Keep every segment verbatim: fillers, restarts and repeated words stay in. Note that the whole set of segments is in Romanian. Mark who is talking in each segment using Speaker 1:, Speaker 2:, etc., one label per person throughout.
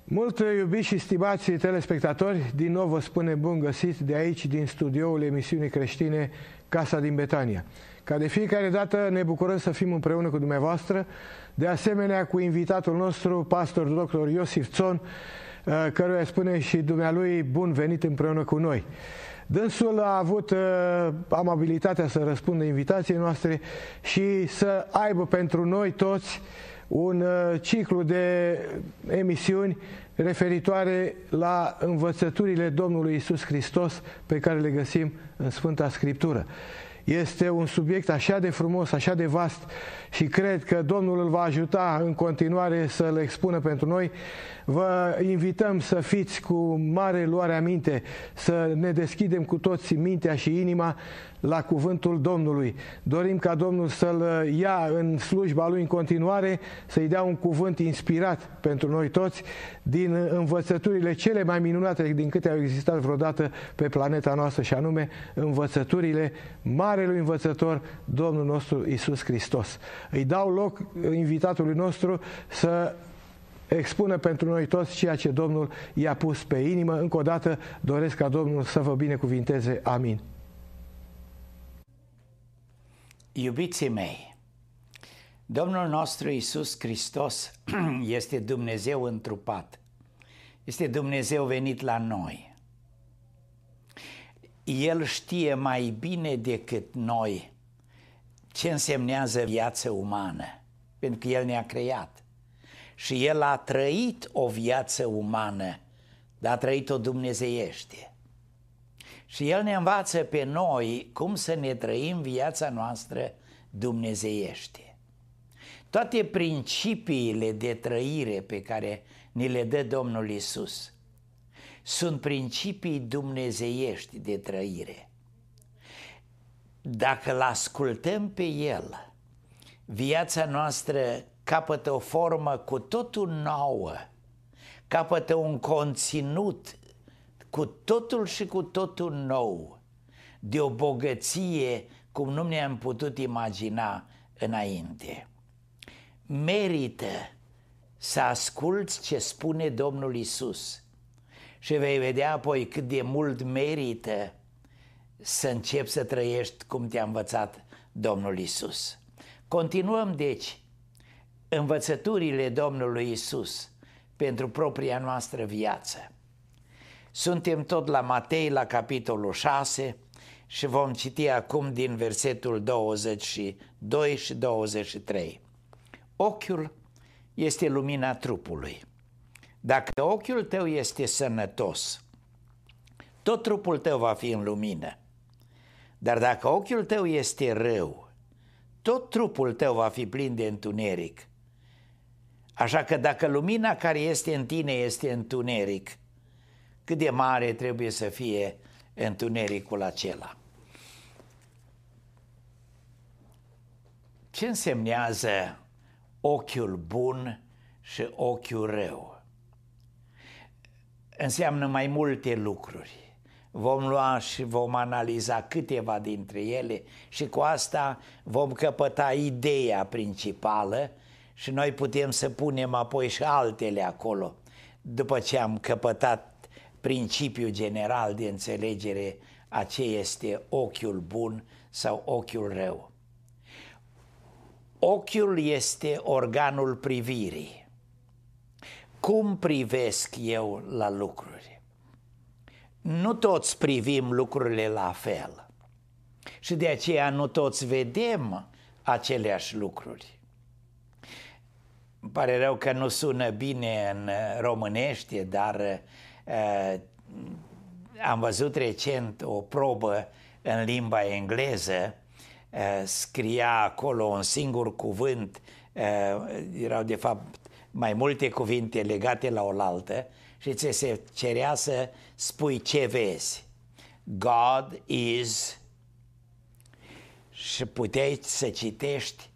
Speaker 1: Mult iubiți și stimați telespectatori, din nou vă spune bun găsit de aici, din studioul emisiunii creștine Casa din Betania. Ca de fiecare dată ne bucurăm să fim împreună cu dumneavoastră, de asemenea cu invitatul nostru, pastor doctor Iosif Țon, căruia spune și dumnealui bun venit împreună cu noi. Dânsul a avut uh, amabilitatea să răspundă invitației noastre și să aibă pentru noi toți un uh, ciclu de emisiuni referitoare la învățăturile Domnului Iisus Hristos pe care le găsim în Sfânta Scriptură. Este un subiect așa de frumos, așa de vast și cred că Domnul îl va ajuta în continuare să le expună pentru noi. Vă invităm să fiți cu mare luare aminte, să ne deschidem cu toți mintea și inima la cuvântul Domnului. Dorim ca Domnul să-L ia în slujba Lui în continuare, să-i dea un cuvânt inspirat pentru noi toți din învățăturile cele mai minunate din câte au existat vreodată pe planeta noastră, și anume învățăturile marelui învățător, Domnul nostru Iisus Hristos. Îi dau loc invitatului nostru să expună pentru noi toți ceea ce Domnul i-a pus pe inimă. Încă o dată doresc ca Domnul să vă binecuvinteze. Amin.
Speaker 2: Iubiții mei, Domnul nostru Iisus Hristos este Dumnezeu întrupat. Este Dumnezeu venit la noi. El știe mai bine decât noi ce însemnează viața umană, pentru că El ne-a creat. Și El a trăit o viață umană, dar a trăit-o dumnezeiește. Și El ne învață pe noi cum să ne trăim viața noastră dumnezeiește. Toate principiile de trăire pe care ni le dă Domnul Iisus sunt principii dumnezeiești de trăire. Dacă îl ascultăm pe El, viața noastră capătă o formă cu totul nouă, capătă un conținut cu totul și cu totul nou, de o bogăție cum nu ne-am putut imagina înainte. Merită să asculți ce spune Domnul Iisus și vei vedea apoi cât de mult merită să începi să trăiești cum te-a învățat Domnul Iisus. Continuăm deci învățăturile Domnului Iisus pentru propria noastră viață. Suntem tot la Matei, la capitolul șase, și vom citi acum din versetul douăzeci și doi și douăzeci și trei. Ochiul este lumina trupului. Dacă ochiul tău este sănătos, tot trupul tău va fi în lumină. Dar dacă ochiul tău este rău, tot trupul tău va fi plin de întuneric. Așa că dacă lumina care este în tine este întuneric, cât de mare trebuie să fie întunericul acela. Ce însemnează ochiul bun și ochiul rău? Înseamnă mai multe lucruri. Vom lua și vom analiza câteva dintre ele și cu asta vom căpăta ideea principală și noi putem să punem apoi și altele acolo, după ce am căpătat principiul general de înțelegere a ce este ochiul bun sau ochiul rău. Ochiul este organul privirii. Cum privesc eu la lucruri? Nu toți privim lucrurile la fel și de aceea nu toți vedem aceleași lucruri. Îmi pare rău că nu sună bine în românește, dar uh, am văzut recent o probă în limba engleză. Uh, scria acolo un singur cuvânt, uh, erau de fapt mai multe cuvinte legate la oaltă și ți se cerea să spui ce vezi. God is, și puteai să citești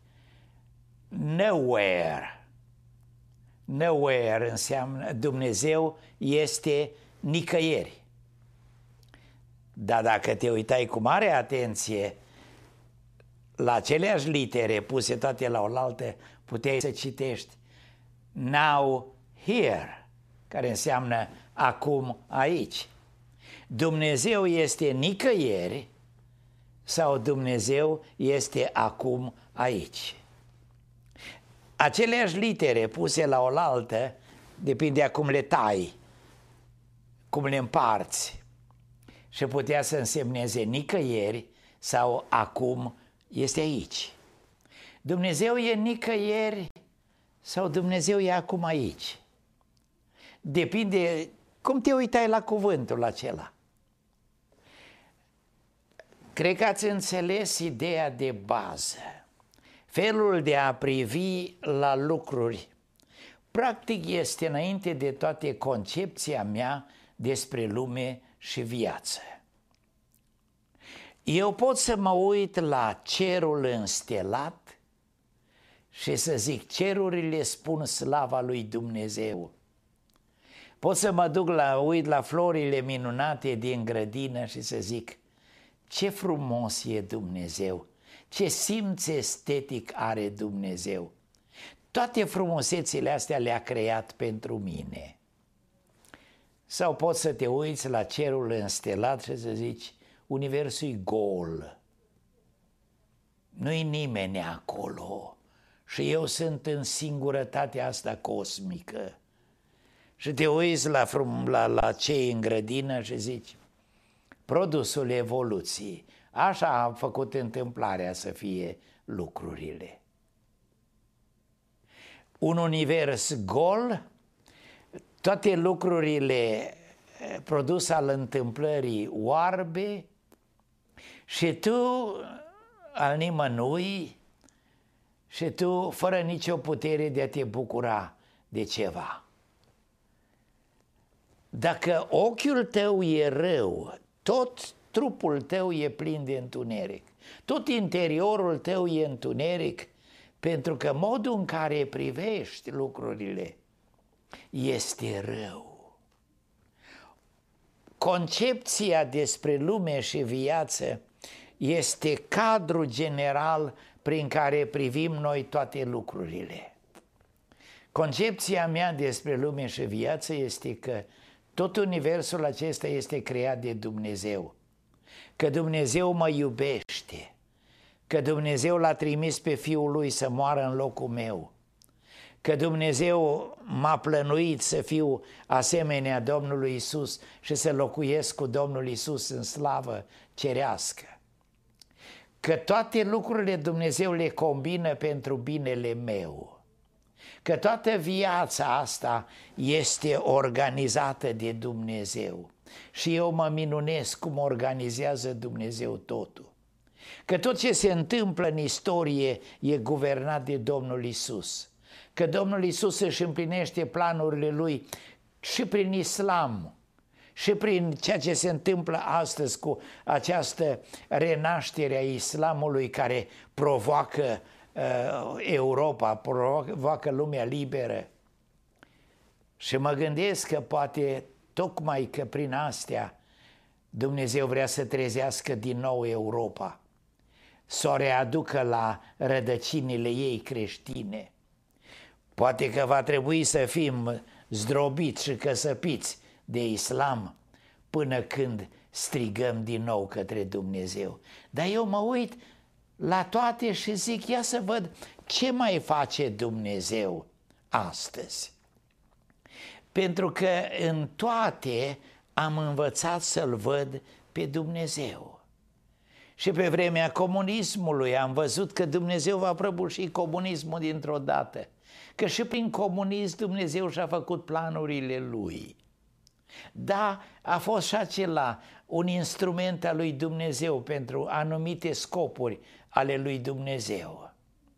Speaker 2: nowhere. Nowhere înseamnă Dumnezeu este nicăieri. Dar dacă te uitai cu mare atenție la aceleași litere puse toate la oaltă, puteai să citești now here. care înseamnă acum, aici. Dumnezeu este nicăieri sau Dumnezeu este acum, aici. Aceleași litere puse la oaltă, depinde cum le tai, cum le împarți, și putea să însemneze nicăieri sau acum este aici. Dumnezeu e nicăieri sau Dumnezeu e acum aici. Depinde cum te uitai la cuvântul acela. Cred că ați înțeles ideea de bază, felul de a privi la lucruri. Practic este înainte de toate concepția mea despre lume și viață. Eu pot să mă uit la cerul înstelat și să zic, cerurile spun slava lui Dumnezeu. Pot să mă duc la uit la florile minunate din grădină și să zic, ce frumos e Dumnezeu, ce simț estetic are Dumnezeu. Toate frumusețile astea le-a creat pentru mine. Sau poți să te uiți la cerul înstelat și să zici, universul e gol, nu-i nimeni acolo și eu sunt în singurătatea asta cosmică. Și te uiți la, la, la cei în grădină și zici, produsul evoluției, așa a făcut întâmplarea să fie lucrurile. Un univers gol, toate lucrurile produs al întâmplării oarbe și tu al nimănui și tu fără nicio putere de a te bucura de ceva. Dacă ochiul tău e rău, tot trupul tău e plin de întuneric, tot interiorul tău e întuneric, pentru că modul în care privești lucrurile este rău. Concepția despre lume și viață este cadrul general prin care privim noi toate lucrurile. Concepția mea despre lume și viață este că tot universul acesta este creat de Dumnezeu, că Dumnezeu mă iubește, că Dumnezeu l-a trimis pe Fiul Lui să moară în locul meu, că Dumnezeu m-a plănuit să fiu asemenea Domnului Isus și să locuiesc cu Domnul Isus în slavă cerească, că toate lucrurile Dumnezeu le combină pentru binele meu, că toată viața asta este organizată de Dumnezeu și eu mă minunesc cum organizează Dumnezeu totul, că tot ce se întâmplă în istorie e guvernat de Domnul Isus, că Domnul Isus își împlinește planurile Lui și prin islam, și prin ceea ce se întâmplă astăzi cu această renaștere a islamului care provoacă uh, Europa, provoacă lumea liberă. Și mă gândesc că poate tocmai că prin astea Dumnezeu vrea să trezească din nou Europa, să o readucă la rădăcinile ei creștine. Poate că va trebui să fim zdrobiți și căsăpiți de islam până când strigăm din nou către Dumnezeu. Dar eu mă uit la toate și zic, ia să văd ce mai face Dumnezeu astăzi. Pentru că în toate am învățat să-L văd pe Dumnezeu. Și pe vremea comunismului am văzut că Dumnezeu va prăbuși comunismul dintr-o dată, că și prin comunism Dumnezeu și-a făcut planurile Lui. Da, a fost și acela un instrument al lui Dumnezeu pentru anumite scopuri ale lui Dumnezeu.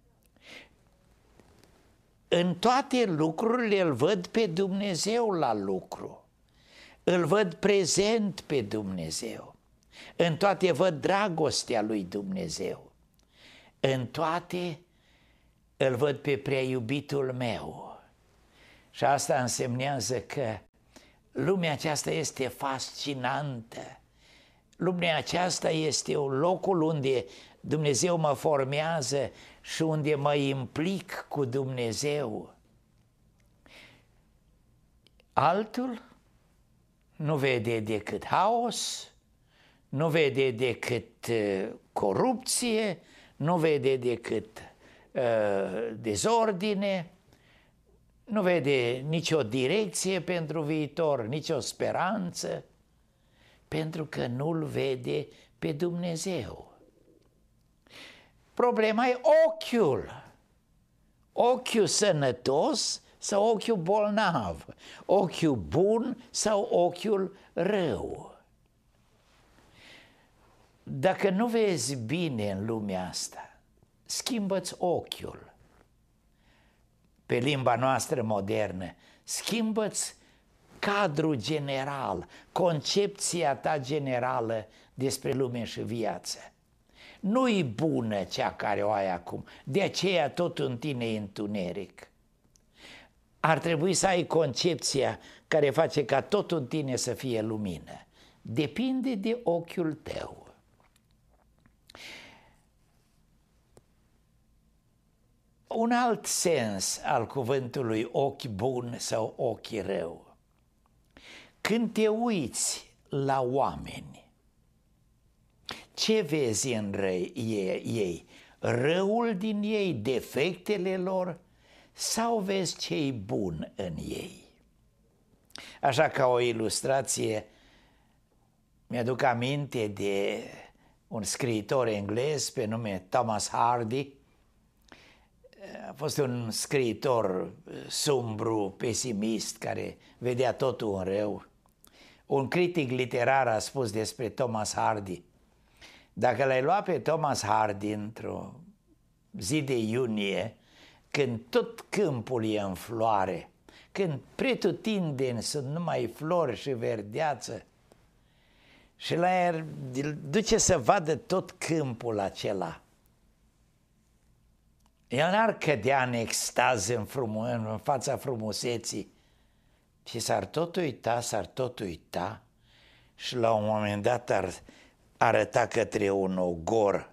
Speaker 2: În toate lucrurile îl văd pe Dumnezeu la lucru, îl văd prezent pe Dumnezeu, în toate văd dragostea lui Dumnezeu, în toate îl văd pe prea iubitul meu. Și asta însemnează că lumea aceasta este fascinantă. Lumea aceasta este un locul unde Dumnezeu mă formează și unde mă implic cu Dumnezeu. Altul nu vede decât haos, nu vede decât uh, corupție, nu vede decât uh, dezordine, nu vede nicio direcție pentru viitor, nicio speranță, pentru că nu-L vede pe Dumnezeu. Problema e ochiul. Ochiul sănătos sau ochiul bolnav, ochiul bun sau ochiul rău. Dacă nu vezi bine în lumea asta, schimbă-ți ochiul. Pe limba noastră modernă, schimbă-ți cadrul general, concepția ta generală despre lume și viață. Nu-i bună cea care o ai acum, de aceea tot în tine e întuneric. Ar trebui să ai concepția care face ca tot în tine să fie lumină. Depinde de ochiul tău. Un alt sens al cuvântului ochi bun sau ochi rău. Când te uiți la oameni, ce vezi în ei? Răul din ei, defectele lor, sau vezi ce-i bun în ei? Așa, ca o ilustrație, mi-aduc aminte de un scriitor englez pe nume Thomas Hardy. A fost un scriitor sumbru, pesimist, care vedea totul în rău. Un critic literar a spus despre Thomas Hardy: dacă l-ai luat pe Thomas Hardy într-o zi de iunie, când tot câmpul e în floare, când pretutindeni sunt numai flori și verdeață, și l-ai duce să vadă tot câmpul acela, el n-ar cădea în extaz în, frum- în fața frumuseții, și s-ar tot uita, s-ar tot uita și la un moment dat ar arăta către un ogor.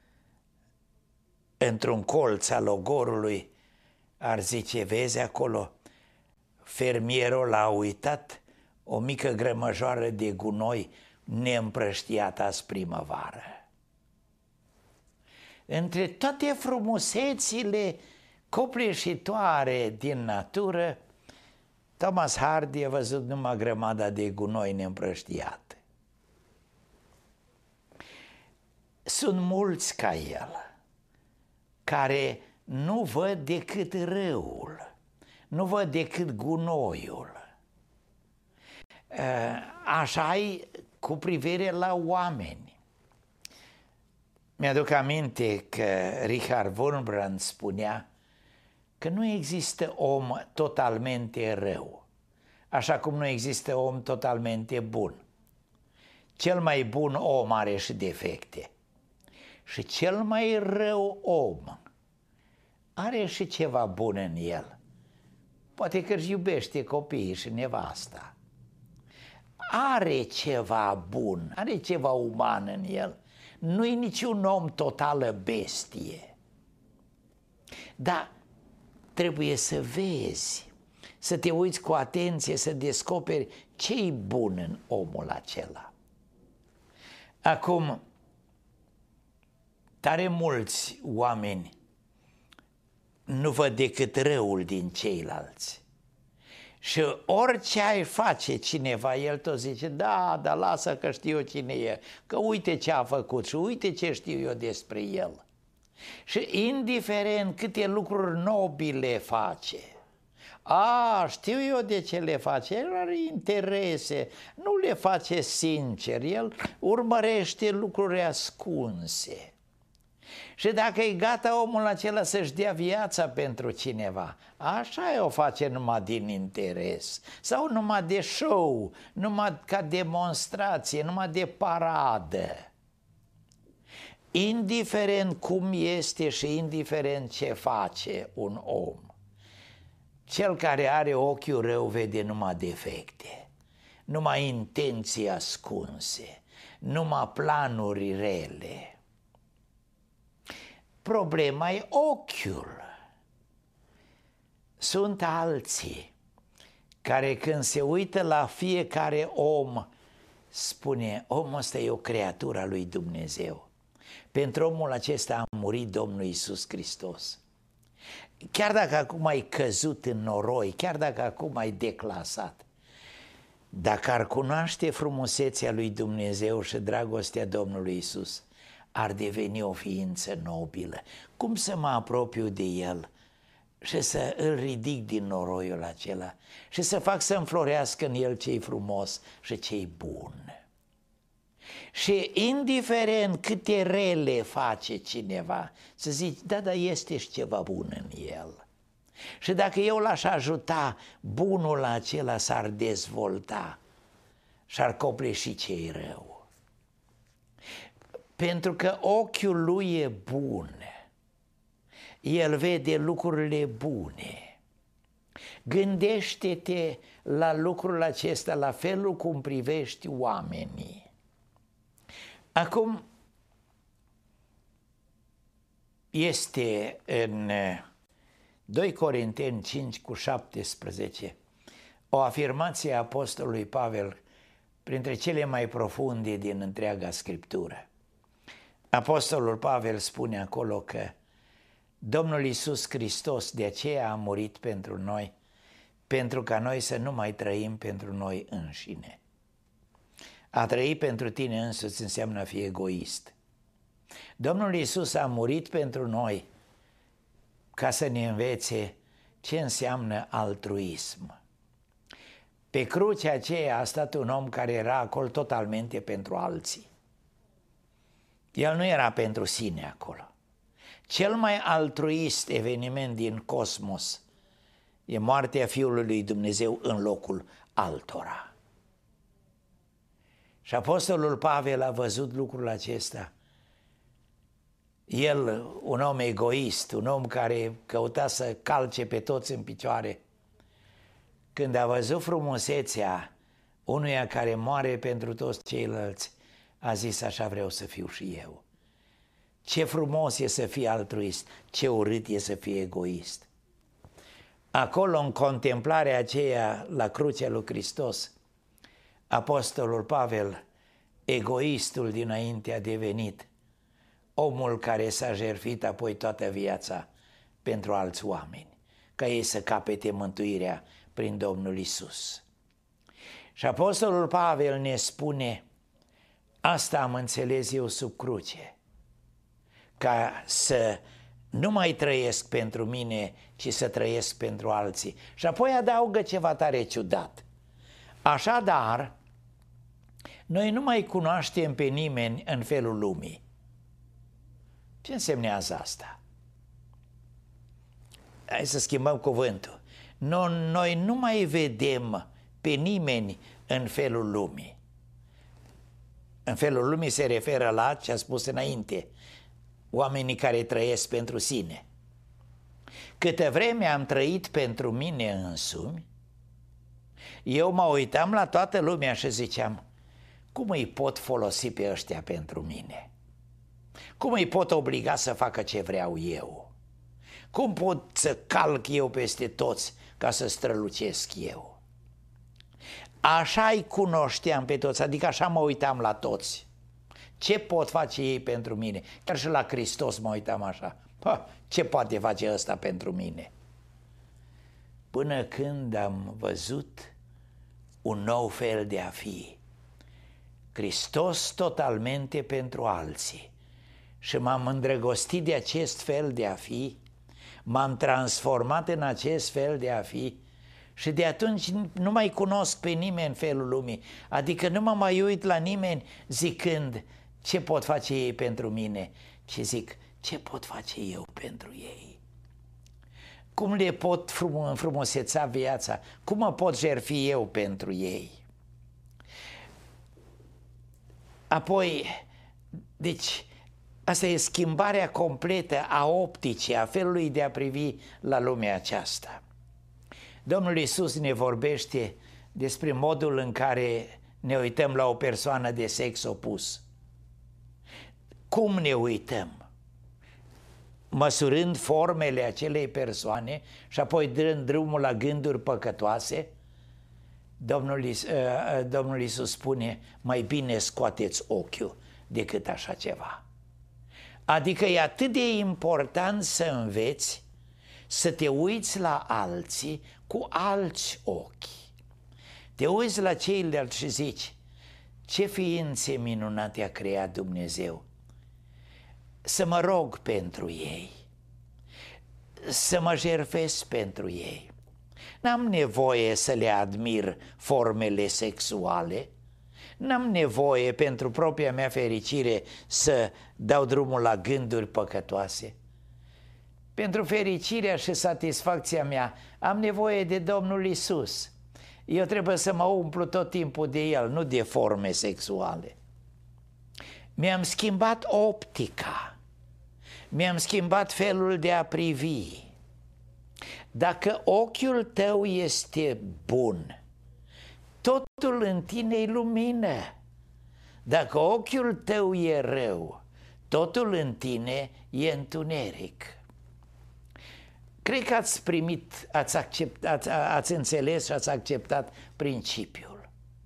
Speaker 2: Într-un colț al ogorului ar zice: vezi acolo, fermierul l-a uitat o mică grămăjoară de gunoi neîmprăștiat azi primăvară. Între toate frumusețile copleșitoare din natură, Thomas Hardy a văzut numai grămada de gunoi neîmprăștiată. Sunt mulți ca el, care nu văd decât răul, nu văd decât gunoiul. Așa-i cu privire la oameni. Mi-aduc aminte că Richard Wurmbrand spunea că nu există om totalmente rău, așa cum nu există om totalmente bun. Cel mai bun om are și defecte și cel mai rău om are și ceva bun în el. Poate că își iubește copiii și nevasta. Are ceva bun, are ceva uman în el. Nu-i niciun om totală bestie. Dar trebuie să vezi, să te uiți cu atenție, să descoperi ce-i bun în omul acela. Acum, tare mulți oameni nu văd decât răul din ceilalți. Și orice ai face cineva, el tot zice: da, dar lasă că știu eu cine e, că uite ce a făcut și uite ce știu eu despre el. Și indiferent câte lucruri nobile face, a, știu eu de ce le face, el are interese, nu le face sincer, el urmărește lucruri ascunse. Și dacă e gata omul acela să-și dea viața pentru cineva, așa o face numai din interes sau numai de show, numai ca demonstrație, numai de paradă. Indiferent cum este și indiferent ce face un om, cel care are ochiul rău vede numai defecte, numai intenții ascunse, numai planuri rele. Problema e ochiul. Sunt alții care când se uită la fiecare om spune: omul ăsta e o creatură a lui Dumnezeu. Pentru omul acesta a murit Domnul Iisus Hristos. Chiar dacă acum ai căzut în noroi, chiar dacă acum ai declasat, dacă ar cunoaște frumusețea lui Dumnezeu și dragostea Domnului Iisus, ar deveni o ființă nobilă. Cum să mă apropiu de El și să îl ridic din noroiul acela și să fac să înflorească în el ce-i frumos și ce-i bun? Și indiferent câte rele face cineva, să zici: da, dar este și ceva bun în el. Și dacă eu l-aș ajuta, bunul acela s-ar dezvolta și ar copleși ce-i rău. Pentru că ochiul lui e bun. El vede lucrurile bune. Gândește-te la lucrul acesta, la felul cum privești oamenii. Acum, este în doi Corinteni cinci cu șaptesprezece o afirmație a apostolului Pavel, printre cele mai profunde din întreaga Scriptură. Apostolul Pavel spune acolo că Domnul Iisus Hristos de aceea a murit pentru noi, pentru ca noi să nu mai trăim pentru noi înșine. A trăi pentru tine însuți înseamnă a fi egoist. Domnul Iisus a murit pentru noi ca să ne învețe ce înseamnă altruism. Pe crucea aceea a stat un om care era acolo totalmente pentru alții. El nu era pentru sine acolo. Cel mai altruist eveniment din cosmos e moartea Fiului lui Dumnezeu în locul altora. Și apostolul Pavel a văzut lucrul acesta. El, un om egoist, un om care căuta să calce pe toți în picioare, când a văzut frumusețea unuia care moare pentru toți ceilalți, a zis: așa vreau să fiu și eu. Ce frumos e să fii altruist, ce urât e să fii egoist. Acolo, în contemplarea aceea la crucea lui Hristos, apostolul Pavel, egoistul dinainte, a devenit omul care s-a jertfit apoi toată viața pentru alți oameni, ca ei să capete mântuirea prin Domnul Iisus. Și apostolul Pavel ne spune: asta am înțeles eu sub cruce, ca să nu mai trăiesc pentru mine, ci să trăiesc pentru alții. Și apoi adaugă ceva tare ciudat: așadar, noi nu mai cunoaștem pe nimeni în felul lumii. Ce însemnează asta? Hai să schimbăm cuvântul. Noi nu mai vedem pe nimeni în felul lumii. În felul lumii se referă la ce a spus înainte: oamenii care trăiesc pentru sine. Câtă vreme am trăit pentru mine însumi, eu mă uitam la toată lumea și ziceam: cum îi pot folosi pe ăștia pentru mine? Cum îi pot obliga să facă ce vreau eu? Cum pot să calc eu peste toți ca să strălucesc eu? Așa-i cunoșteam pe toți, adică așa mă uitam la toți. Ce pot face ei pentru mine? Chiar și la Hristos mă uitam așa: ha, ce poate face ăsta pentru mine? Până când am văzut un nou fel de a fi. Hristos totalmente pentru alții. Și m-am îndrăgostit de acest fel de a fi, m-am transformat în acest fel de a fi și de atunci nu mai cunosc pe nimeni în felul lumii. Adică nu mă mai uit la nimeni zicând: ce pot face ei pentru mine? Ci zic: ce pot face eu pentru ei? Cum le pot înfrumuseța viața? Cum mă pot jertfi eu pentru ei? Apoi, deci, asta e schimbarea completă a opticii, a felului de a privi la lumea aceasta. Domnul Iisus ne vorbește despre modul în care ne uităm la o persoană de sex opus. Cum ne uităm? Măsurând formele acelei persoane și apoi dând drumul la gânduri păcătoase Domnul, Is, uh, Domnul Iisus spune, mai bine scoateți ochiul decât așa ceva. Adică e atât de important să înveți să te uiți la alții cu alți ochi. Te uiți la ceilalți și zici, ce ființe minunate a creat Dumnezeu. Să mă rog pentru ei, să mă jertfesc pentru ei. N-am nevoie să le admir formele sexuale, n-am nevoie pentru propria mea fericire să dau drumul la gânduri păcătoase. Pentru fericirea și satisfacția mea am nevoie de Domnul Iisus. Eu trebuie să mă umplu tot timpul de El, nu de forme sexuale. Mi-am schimbat optica, mi-am schimbat felul de a privi. Dacă ochiul tău este bun, totul în tine-i lumină. Dacă ochiul tău e rău, totul în tine e întuneric. Cred că ați primit, ați, accept, ați, ați înțeles și ați acceptat principiul.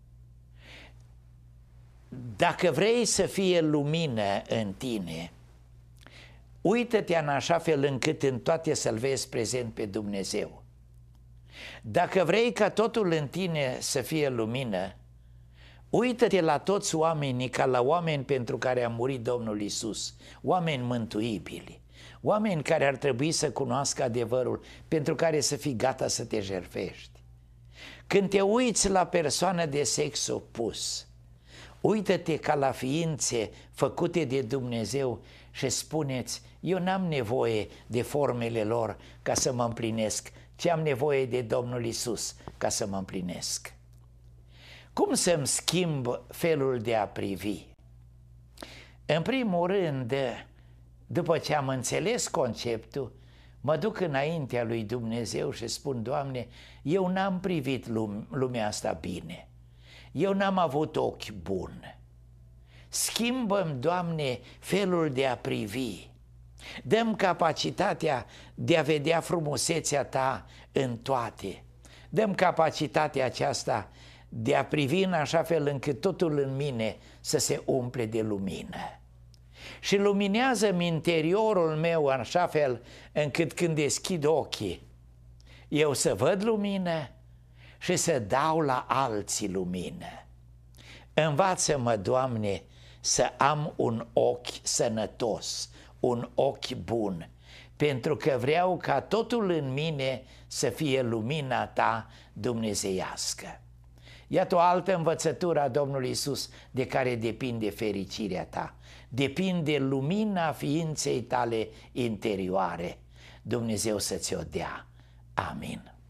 Speaker 2: Dacă vrei să fie lumină în tine, uită-te în așa fel încât în toate să-L vezi prezent pe Dumnezeu. Dacă vrei ca totul în tine să fie lumină, uită-te la toți oamenii ca la oameni pentru care a murit Domnul Iisus, oameni mântuibili, oameni care ar trebui să cunoască adevărul, pentru care să fii gata să te jertfești. Când te uiți la persoană de sex opus, uită-te ca la ființe făcute de Dumnezeu și spuneți, eu n-am nevoie de formele lor ca să mă împlinesc, ci am nevoie de Domnul Iisus ca să mă împlinesc. Cum să-mi schimb felul de a privi? În primul rând, după ce am înțeles conceptul, mă duc înaintea lui Dumnezeu și spun, Doamne, eu n-am privit lumea asta bine, eu n-am avut ochi buni. Schimbă-mi, Doamne, felul de a privi. Dă-mi capacitatea de a vedea frumusețea Ta în toate. Dă-mi capacitatea aceasta de a privi în așa fel încât totul în mine să se umple de lumină. Și luminează-mi interiorul meu în așa fel încât când deschid ochii, eu să văd lumină și să dau la alții lumină. Învață-mă, Doamne, să am un ochi sănătos, un ochi bun, pentru că vreau ca totul în mine să fie lumina Ta dumnezeiască. Iată o altă învățătură a Domnului Iisus de care depinde fericirea ta. Depinde lumina ființei tale interioare. Dumnezeu să ți-o dea. Amin.